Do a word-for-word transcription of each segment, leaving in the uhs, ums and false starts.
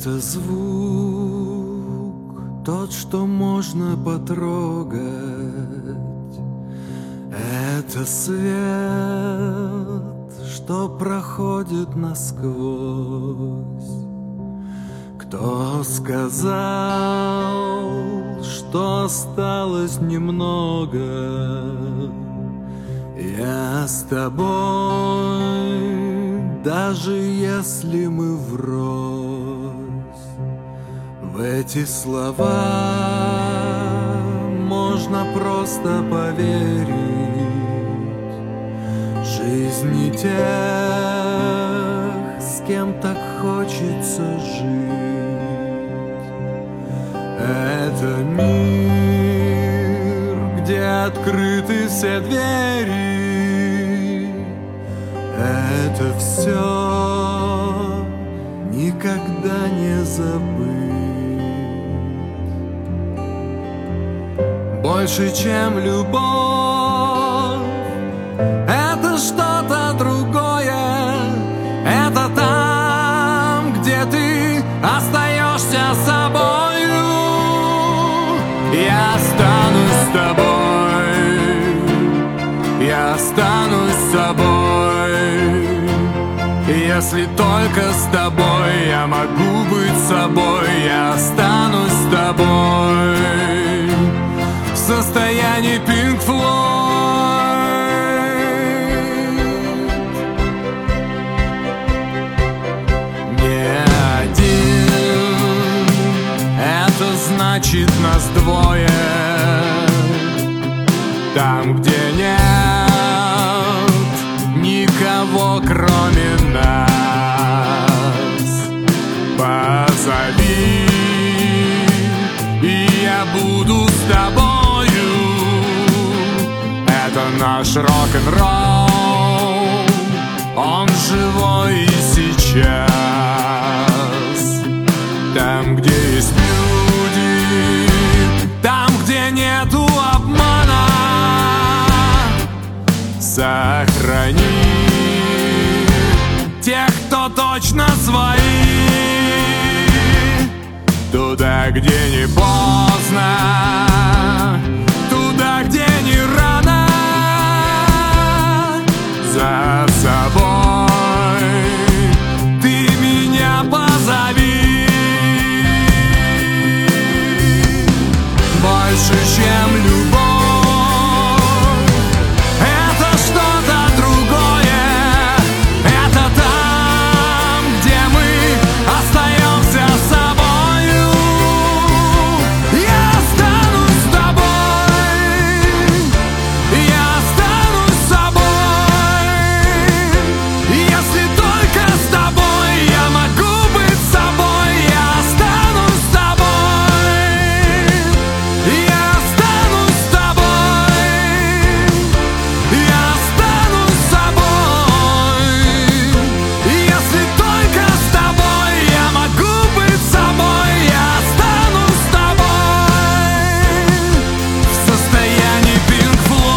Это звук, тот, что можно потрогать. Это свет, что проходит насквозь. Кто сказал, что осталось немного? Я с тобой, даже если мы врозь. В эти слова можно просто поверить. Жизни тех, с кем так хочется жить. Это мир, где открыты все двери. Это все никогда не забыть. Больше, чем любовь, это что-то другое. Это там, где ты остаешься собою. Я останусь с тобой, я останусь с собой. Если только с тобой я могу быть собой, я останусь с тобой в состоянии Pink Floyd. Не один, это значит нас двое. Там, где нет никого, кроме нас, позови, и я буду с тобою. Это наш рок-н-ролл, он живой и сейчас. Там, где есть люди, там, где нету обмана, сохрани тех, кто точно свои. Туда, где не поздно, туда, где не рано. За собой ты меня позови. Больше, чем любовь, это что-то другое. Это там, где мы остаемся собою. Я останусь с тобой, я останусь с собой. Если только с тобой я могу быть собой. Я останусь с тобой, я останусь с тобой, я останусь с собой. Если только с тобой я могу быть собой. Я останусь с тобой в состоянии Pink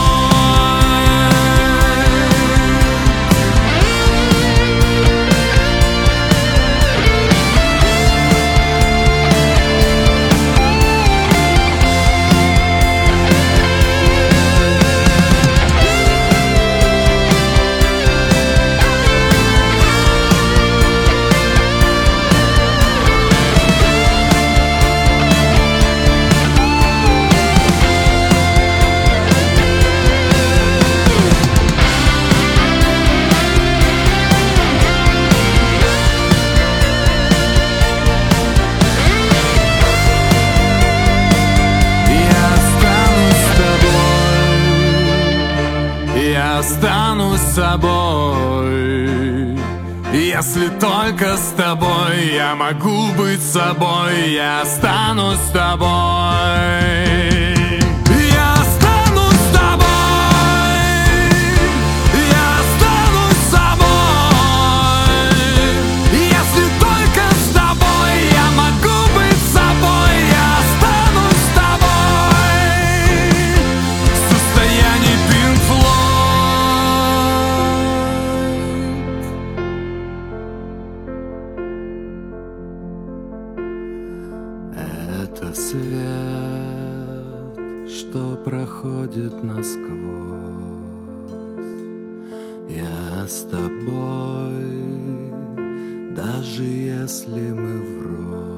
Я останусь с собой. Если только с тобой я могу быть собой. Я останусь с тобой. Я останусь с тобой, я останусь с собой. Если только с тобой я могу быть собой. Я останусь с тобой в состоянии Pink Floyd. Это свет, что проходит насквозь. Я с тобой, даже если мы врозь.